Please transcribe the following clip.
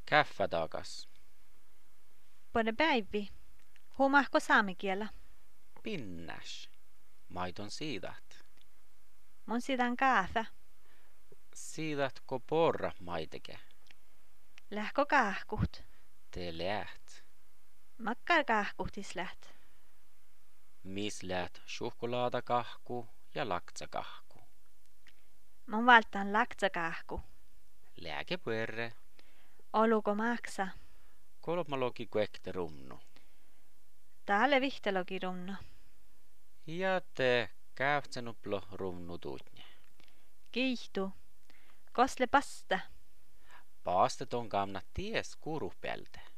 Käffä takas. Pone päivi. Huomahko saamikielä? Pinnäs. Maiton siidat. Mun sidan kaafa. Siidatko porra maiteke? Lähkö kaahkuht? Te läht. Makkar kaahkuhtis läht. Mis läht suhkulaadakahku ja laktsakahku. Mun valtaan laksakaahku. Lääke puerre. Oluko maksa? Kolmalogi kuekte rumnu. Täällä vihtelogi rumno. Ja te käyhtsenuplo rumnu tuutne. Kiihtu. Kosle pasta. Paastet on kamna ties kurupelte.